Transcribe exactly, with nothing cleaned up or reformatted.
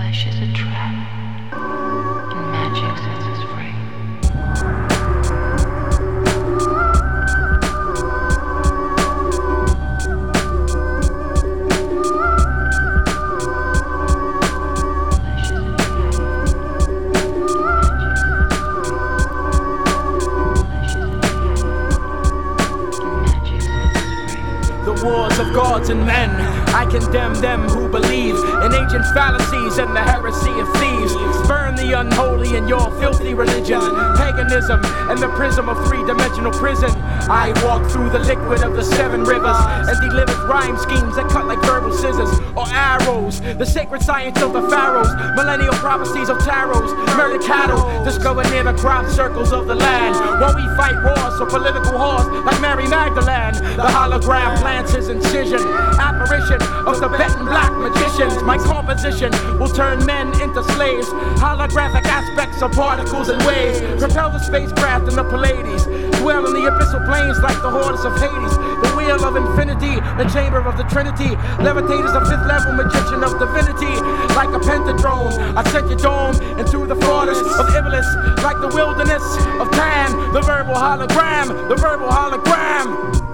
Flesh is a trap, and magic sets us free. Wars of gods and men, I condemn them who believe in ancient fallacies and the heresy of thieves. Burn the unholy in your filthy religion, paganism and the prism of three-dimensional prison. I walk through the liquid of the seven rivers and deliver rhyme schemes that cut like verbal scissors or arrows. The sacred science of the pharaohs, millennial prophecies of tarots, murder cattle discovered near the crop circles of the land. While we fight wars for political whores like Mary Magdalene, the hologram plants his incision, apparition of Tibetan black magicians. My composition will turn men into slaves. Holographic aspects of particles and waves propel the spacecraft in the Pleiades, dwell in the abyssal plains like the hordes of Hades. The wheel of infinity, the chamber of the Trinity, levitate as a fifth level magician of divinity. Like a pentadrone, I set your dome into the forest of Iblis, like the wilderness of Pan. The verbal hologram, the verbal hologram.